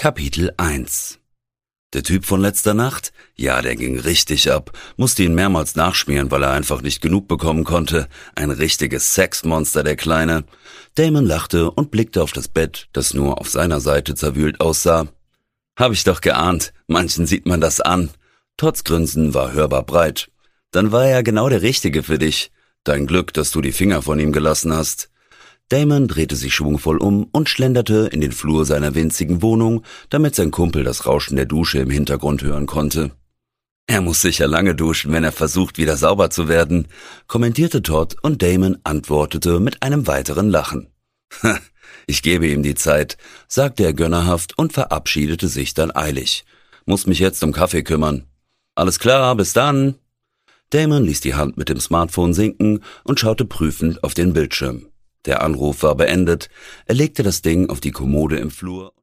Kapitel 1. Der Typ von letzter Nacht? Ja, der ging richtig ab. Musste ihn mehrmals nachschmieren, weil er einfach nicht genug bekommen konnte. Ein richtiges Sexmonster, der Kleine. Damon lachte und blickte auf das Bett, das nur auf seiner Seite zerwühlt aussah. Hab ich doch geahnt. Manchen sieht man das an. Todds Grinsen war hörbar breit. Dann war er genau der Richtige für dich. Dein Glück, dass du die Finger von ihm gelassen hast. Damon drehte sich schwungvoll um und schlenderte in den Flur seiner winzigen Wohnung, damit sein Kumpel das Rauschen der Dusche im Hintergrund hören konnte. Er muss sicher lange duschen, wenn er versucht, wieder sauber zu werden, kommentierte Todd und Damon antwortete mit einem weiteren Lachen. Ich gebe ihm die Zeit, sagte er gönnerhaft und verabschiedete sich dann eilig. Muss mich jetzt um Kaffee kümmern. Alles klar, bis dann. Damon ließ die Hand mit dem Smartphone sinken und schaute prüfend auf den Bildschirm. Der Anruf war beendet. Er legte das Ding auf die Kommode im Flur